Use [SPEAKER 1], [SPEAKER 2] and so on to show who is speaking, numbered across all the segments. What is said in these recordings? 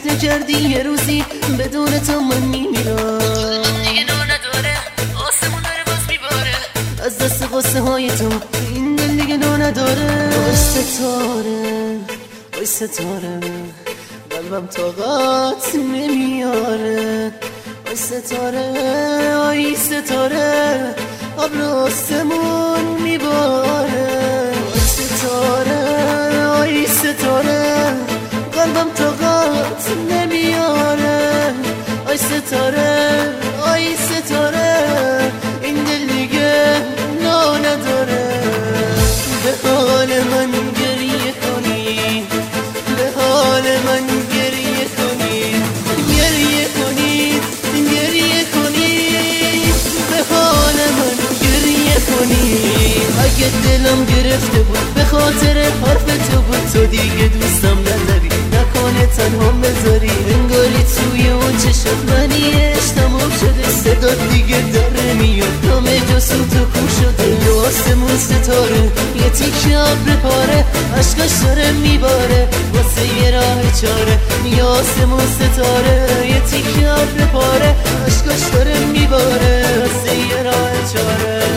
[SPEAKER 1] فکر نکردی یه روزی بدون تو من میمیرم. دیگه نو نداره آسمون داره باز میباره از دست قصه های تو این دل دیگه نو نداره. آی ستاره آی ستاره قلبم طاقت نمیاره. آی ستاره آی ستاره ابر آسمون میباره. آی ستاره آی ستاره قلبم طاقت نمیاره. آی ستاره آی ستاره این دل دیگه نا نداره. به حال من گریه کنی به حال من گریه کنی گریه کنی گریه کنی به حال من گریه کنی. اگه دلم گرفته بود به خاطر حرف تو بود تو دیگه دوستم نداری نکنه تنها بذاری انگاری توی اون چشم منی عشق تمام شده صدات دیگه داره میاد نامه جسو تو کن شده. یا آسمون ستاره یه تیکه ابر پاره عشقش داره میباره واسه یه راه چاره. یا آسمون ستاره یه تیکه ابر پاره عشقش داره میباره واسه یه راه چاره.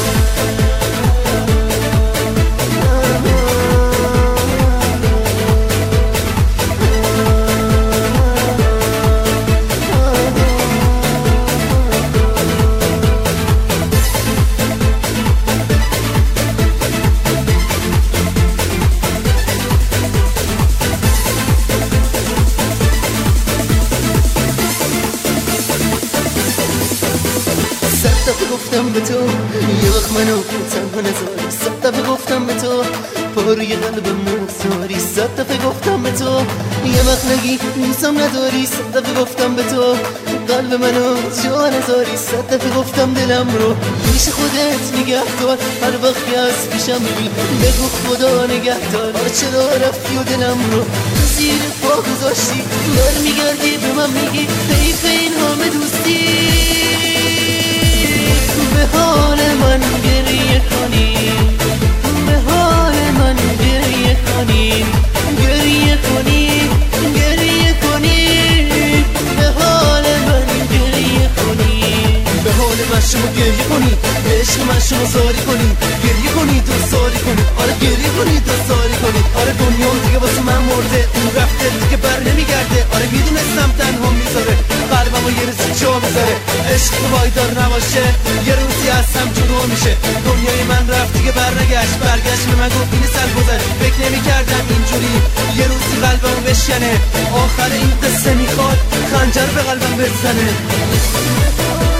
[SPEAKER 1] گفتم به تو یه وقت منو تنها نذاری. 100 دفعه گفتم به تو پاروی قلبم نذاری. 100 دفعه گفتم به تو یه وقت نگی دوستم نداری. 100 دفعه گفتم به تو قلب منو جا نذاری. 100 دفعه گفتم دلم رو پیش خودت نگه دار هر وقت که از پیشم میبینی بگو خدا نگه دار. چرا رفتی و دلم رو زیر پا گذاشتی برمیگردی به من میگی حیف این همه دوستی. به حال من گریه کنی به حال من گریه کنی گریه کنی گریه کنی به حال من گریه کنی. به حال من شما گریه کنی به عشق من شما زاری کنی گریه کنی دوستاری کنی آره گریه کنی دوستاری کنی. آره دنیا دیگه واسه من مرده اون رفته دیگه بر نمیگرده. آره میدونستم تنها میذاره قلبمو یه روزی جا میذاره. عشق پایدار نباشه یه روزی از هم جدا میشه. دنیای من رفت دیگه برنگشت برگشت به من گفت این سر گذشت. فکر نمیکردم اینجوری یه روزی قلبمو بشکنه. آخر این قصه میخواد خنجر به قلبم بزنه.